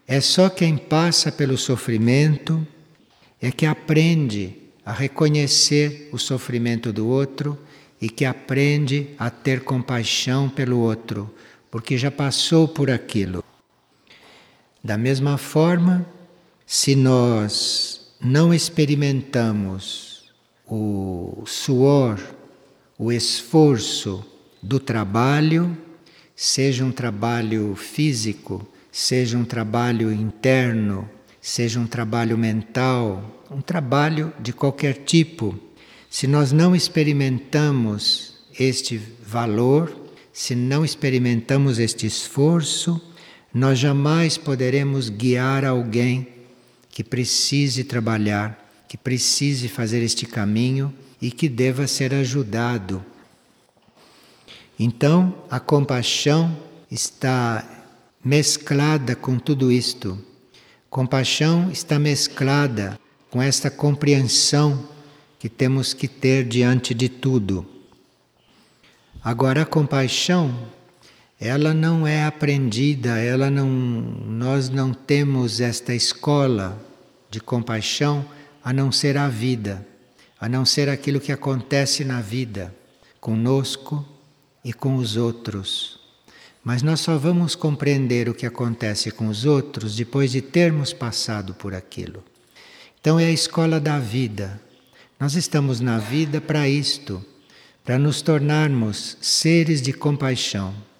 É só quem passa pelo sofrimento é que aprende a reconhecer o sofrimento do outro e que aprende a ter compaixão pelo outro, porque já passou por aquilo. Da mesma forma, se nós não experimentamos o suor, o esforço do trabalho, seja um trabalho físico, seja um trabalho interno, seja um trabalho mental, um trabalho de qualquer tipo, se nós não experimentamos este valor, se não experimentamos este esforço, nós jamais poderemos guiar alguém que precise trabalhar, que precise fazer este caminho e que deva ser ajudado. Então, a compaixão está mesclada com tudo isto. Compaixão está mesclada com esta compreensão que temos que ter diante de tudo. Agora, a compaixão, ela não é aprendida, nós não temos esta escola de compaixão a não ser a vida, a não ser aquilo que acontece na vida, conosco e com os outros. Mas nós só vamos compreender o que acontece com os outros depois de termos passado por aquilo. Então é a escola da vida. Nós estamos na vida para isto, para nos tornarmos seres de compaixão.